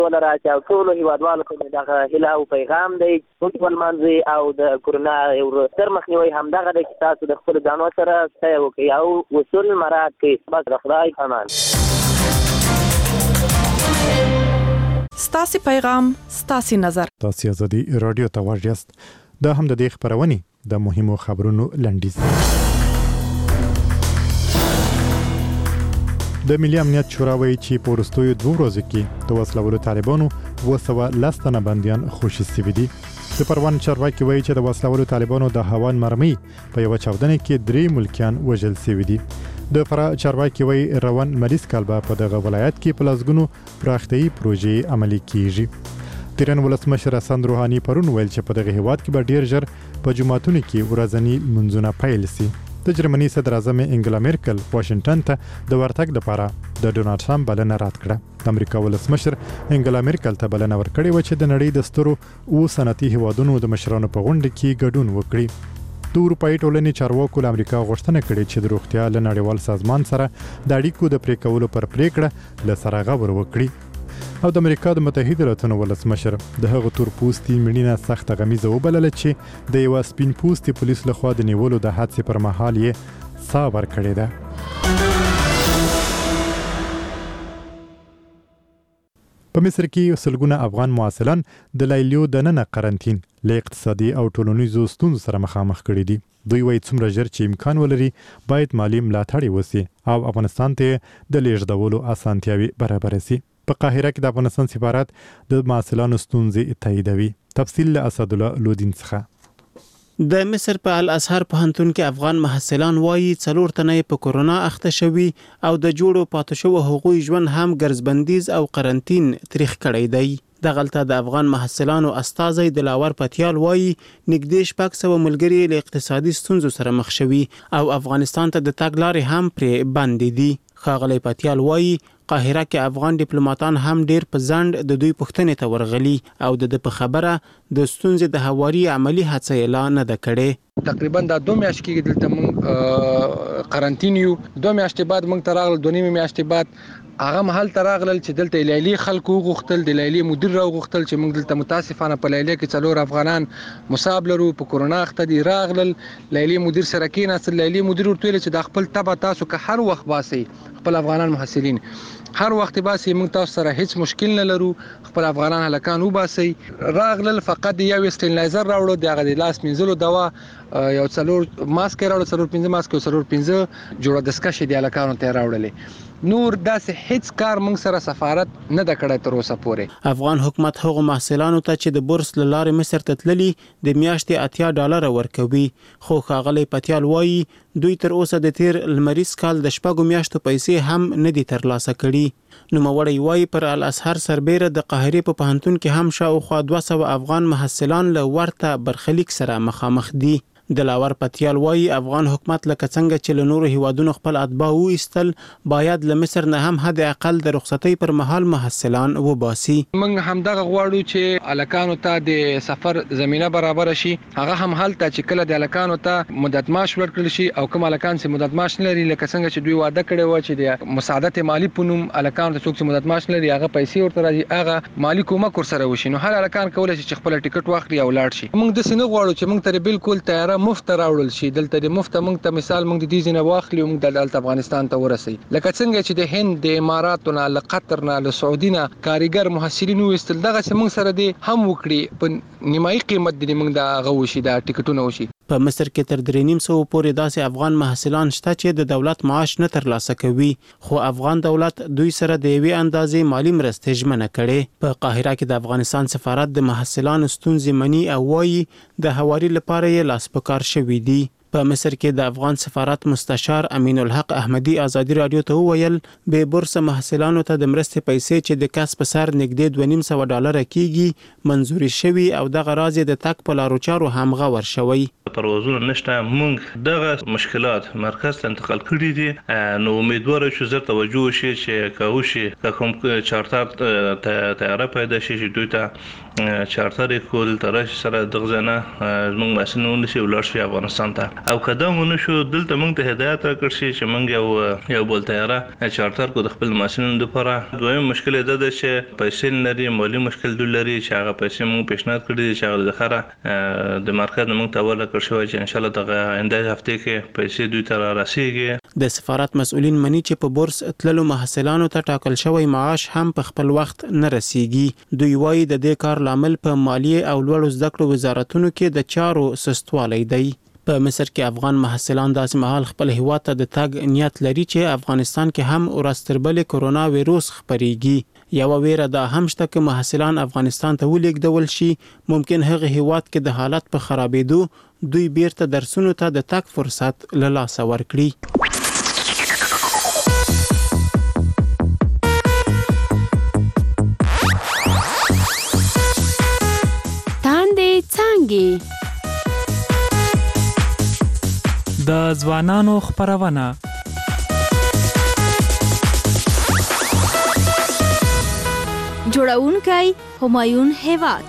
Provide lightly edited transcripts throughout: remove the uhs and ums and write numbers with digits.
ټول راځي او ټول هیوادوالو ته دغه هیله او پیغام دی چې ولمانځي او د کورونا یو ستر مخنیوي همدغه دی چې تاسو د خپلو ځانو سره سعی وکړئ او اصول مراعات کړئ. بس د خدای امان. ستاسي پیغام ستاسي نظر. تاسو ازادي رادیو ته ورجست. دا هم د دې خبرونه د مهمو خبرونو لنډیز. د ملي امنیت شورا وایي چې په وروستیو 2 ورځو کې د وسلوالو طالبانو 210 تنه بندیان خوشي سوي دي. د پروان چارواکي وایي چې د وسلوالو طالبانو د هوان مرمۍ په یو چاودنه کې 3 ملکیان وژل سوي دي. د فرا چارواکي وایي روان مریض کال په دغه ولایت کې په لاسګونو پراختیايي پروژې عملي کیږي. تیرن ولسمشر حسن روحاني پرون ویل چې په دغه هیواد کې به ډیر ژر په جمعتونو کې ورځنی منځونه پیل شي. د جرمني صدر اعظم انګلا میرکل واشنگټن ته د ورتګ لپاره د ډونالډ ټرمپ بلنه رد کړه. د امریکا ولسمشر انګلا میرکل ته بلنه ورکړې و چې د نړۍ د سترو او صنعتي هیوادونو د مشرانو په غونډه کې ګډون وکړي. د اروپאי ټولنې چارواکو له امریکا غوښتنه کړې چې د روغتیا له نړیوال سازمان سره د اړیکو د پرې کولو پر پریکړه له سره غور وکړي. او د امریکا د متحده ایالاتونو ولسمشر د هغه تور پوستي مړینه سخت غمیزه وبلل چې د یو سپین پوستي پولیس لخوا د نیولو د حادثې پر مهال یې سا ورکړې ده. په مصر کې سلګونه افغان معاصلان د لایلیو د نن قرنټین له اقتصادي او ټولنیزو ستونزو سره مخامخ کړي دي. دوی وایي څومره ژر چې امکان ولري باید مالی ملاتړ وشي او افغانستان ته د لیږدولو اسانتیاوي برابر شي. په قاهره کې د افغانستان سفارت د معاصلانو ستونزې تاییدوي. تفصیل له اسد الله لودین څخه. د مصر په الازهر پوهنتون کې افغان محصلان وایي 4 تنه په کورونا اخته شوي او د جوړو پاتې شوو حقوقي ژوند هم ګرځبندیز او قرنټین تاریخ کړی دی. دغلته د افغان محصلانو استازي دلاور پتیال وایي نږدې 600 ملګري له اقتصادي ستونزو سره مخ شوي او افغانستان ته د تګ لارې هم پرې بندې دي. ښاغلی پتیال وایي قاهره کې افغان ډیپلوماټان هم ډیر په ځند د دوی پوښتنې ته ورغلي او د په خبره د ستونزې د هواري عملی هڅه اعلان نه ده کړې. تقریبا دا 2 میاشتې کې دلته موږ قرنټین یو 2 میاشتې بعد موږ تراغل 2 میاشتې بعد هغه محل تراغل چې دلته لیلی خلکو غوښتل د لیلی مدیر راو غوښتل چې موږ دلته متاسفانه په لیلی کې 4 افغانان مصاب لرو په کورونا اخته دي. راغل لیلی مدیر سره کېناستل. لیلی مدیر ورته چې د خپل تبع تاسو که هر وخت باسي خپل افغانان محصلین هر وخت باسي موږ تاسو سره هیڅ مشکل نه لرو خپل افغانان هلکان وباسي. راغل فقط یو استنلایزر راوړو دغه د لاس منځلو دوا یو 4 ماسک راوړو 4-5 ماسک او 4-5 جوړه دسکشه دی هلکانو ته راوړلې. نور داسې هیڅ کار موږ سره سفارت نه د کړی تر اوسه پورې. افغان حکومت هغو محصلانو ته چې د بورس له لارې مصر ته تللي د میاشتې $80 ورکوي. خو ښاغلی پتیال وایي دوی تر اوسه د تیر لمریز کال د 6 میاشتو پیسې هم نه دي ترلاسه کړي. نوموړی وایي پر الازهر سربیره د قاهرې په پوهنتون کې هم شاوخوا 200 افغان محصلان له ورته برخلیک سره مخامخ دي. دلاور پتیال وایي افغان حکومت لکه څنګه چې له نورو هیوادونو خپل اتباع وایستل باید له مصر نه هم حد اقل د رخصتۍ پر مهال محصلان وباسي. موږ همدغه غواړو چې الکانو ته د سفر زمينه برابر شي. هغه هم حالت چې کله د الکانو ته مدت معاش ورکړل شي او کوم الکان چې مدت معاش نه لري لکه څنګه چې دوی وعده کړی و چې د مساعدت مالی پونم الکانو ته څوک چې مدت معاش نه لري هغه پیسې ورته راځي هغه مالی کومک ورسره وشي. نو هر الکان کولای شي چې خپل ټیکټ واخلي او لاړ شي. موږ د سینه غواړو چې موږ ته بالکل تیار مفت راوړل شي. دلته د مفت موږ ته مثال موږ د دې ځینه واخلي موږ د دلته افغانستان ته ورسي لکه څنګه چې د هند د اماراتو نه له قطر نه له سعودي نه کارګر محصلین وستل دغه موږ سره دي هم وکړي په نیمایي قیمت د موږ د غوښي د ټیکټونو وشي. په مصر کې تر 350 پورې داسې افغان محصلان شته چې د دولت معاش نه ترلاسه کوي خو افغان دولت دوی سره د یوې اندازې مالی مرستې ژمنه کړې. په قاهره کې د افغانستان سفارت د محصلانو ستونزې مني او وایي د هواري لپاره یې لاس په کار شوي دي. په مصر کې د افغان سفارت مستشار امین الحق احمدی ازادي رادیو ته وویل به بورس محصلانو ته د مرستې پیسې چې د کس په سر نږدې $250 کیږي منزوري شوي او دغه راز د تک په لارو چارو همغه ورشوي. پروازونه نشته موږ دغه مشکلات مرکز ته انتقال کړی دي نو امیدوار یو زر توجه شي چې کوشي کوم چارتر تیار پیدا شي چې دوی ته چارتر کول تر سره دغه نه موږ مسنون شي ولر شي افغانستان ته او قدمونه شو دلته موږ ته هدایت راکړ شي چې موږ یو بل تیاره چارتر کو د خپل ماشینونو لپاره. دویم مشکل دا ده چې پیسې لري، مالی مشکل لري چې هغه پیسې موږ پیشنهاد کړی چې هغه د خره د مرکز موږ ته ورکړ شوی چې ان شاء الله د آینده هفته کې پیسې دوی ته راسیږي. د سفارت مسؤلین مني چې په بورس تللو محصلانو ته ټاکل شوی معاش هم په خپل وخت نه رسیږي. دوی وایي د دې کار لامل په مالیه او لوړو زده کړو وزارتونو کې د چارو سستوالی دی. په مصر کې افغان محصلان داسې مهال خپل هیواد ته د تګ نیت لري چې افغانستان کې هم ورستربلې کرونا وایروس خپریږي. یو ویره دا هم شته چې محصلان افغانستان ته ولېږدول شي، ممکن هغه هیواد کې د حالت په خرابېدو دوی بیرته درسونو ته د تګ فرصت له لاسه ورکړي. تاندې څانګې د ځوانانو خپرونه. جوړونکی همایون هیواد.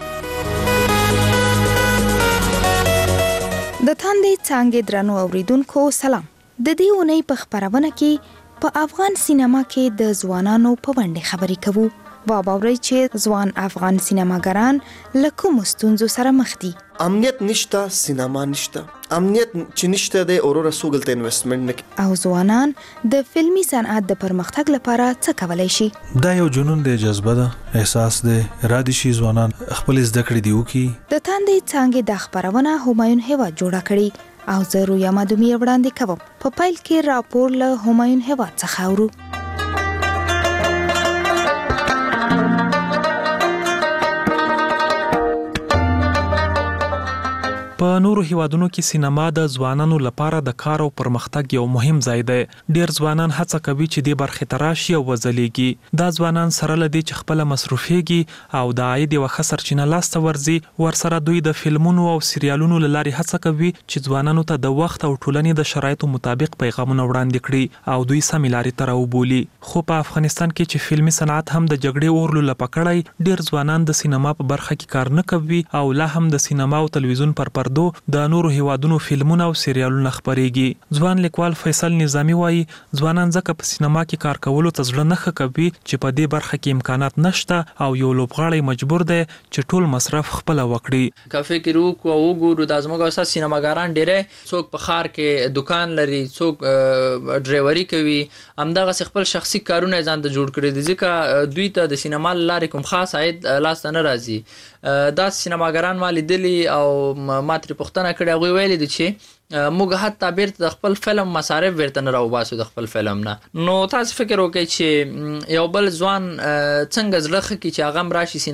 د تاندې څانګې درنو اوریدونکو سلام. د دې اونۍ په خپرونه کې په افغان سینما کې د ځوانانو په باندې خبرې کوو. واورئ چې ځوان افغان سینماګران له کومو ستونزو سره مخ دي. امنیت نشته، سینما نشته. امنیت چې نشته د اورور سوګلته انویسټمنټ نه او ځوانان د فلمي صنعت د پرمختګ لپاره څه کولای شي؟ دا یو جنون دی، جذبه ده، احساس دی، اراده شي ځوانان خپل زده کړې دی وکي. د تاندې څانګې د خبرونه همایون هیواد جوړه کړي او زه رویا مدومي وړاندې کوم. په پیل کې راپور له همایون هیواد څخه اورو. په نورو هیوادونو کې سینما د ځوانانو لپاره د کار او پرمختګ یو مهم ځای دی. ډیر ځوانان هڅه کوي چې د برخې ته راشي او وځلېږي. دا ځوانان سره لدی چې خپل مصرفيږي او د عاید یو ښه سرچینه لاسته ورځي. ورسره دوی د فلمونو او سریالونو لاري هڅه کوي چې ځوانانو ته د وخت او ټولنې د شرایطو مطابق پیغامونه وړاندې کړي او دوی سمې لارې ته راوبولي. خو په افغانستان کې چې فلمي صنعت هم د جګړې اور لپکړی، ډیر ځوانان د سینما په برخه کې کار نه کوي او لا هم د سینما او تلویزیون پر د نورو هیوادونو فلمونه او سریالونه خپريږي. ځوان لیکوال فیصل نظامی وایي ځوانان ځکه په سینما کې کار کولو ته زړه نه ښه کوي چې په دې برخه کې امکانات نشته او یو لوبغاړی مجبور دی چې ټول مصرف خپل وکړي. که فکر وکړو د ازموږه اساس سینماګران ډېر څوک په خار کې دکان لري، څوک ډرایوري کوي، همدغه خپل شخصي کارونه ځان ته جوړ کړي دي ځکه دوی ته د سینما لارې کوم خاص عاید لاس ته نه راځي. دا سینماګران ما لیدلی او ما ترې پوښتنه کړې، هغوی ویلي دي چې موږ حتی بیرته د خپل فلم مصارف بیرته نه راوباسو د خپل فلم نه. نو تاسو فکر وکړئ چې یو بل ځوان څنګه زړه ښه کړي چې هغه هم راشي